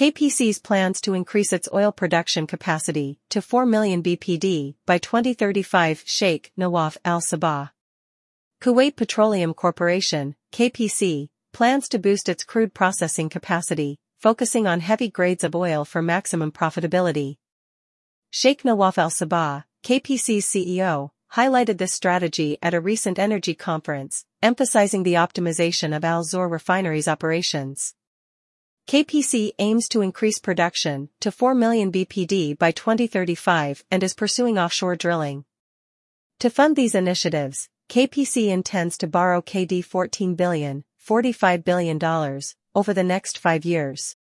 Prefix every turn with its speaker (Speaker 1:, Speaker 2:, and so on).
Speaker 1: KPC's plans to increase its oil production capacity to 4 million bpd by 2035. Sheikh Nawaf Al Sabah. Kuwait Petroleum Corporation, KPC, plans to boost its crude processing capacity, focusing on heavy grades of oil for maximum profitability. Sheikh Nawaf Al Sabah, KPC's CEO, highlighted this strategy at a recent energy conference, emphasizing the optimization of Al Zour refinery's operations. KPC aims to increase production to 4 million bpd by 2035 and is pursuing offshore drilling. To fund these initiatives, KPC intends to borrow KD $14 billion, $45 billion, over the next 5 years.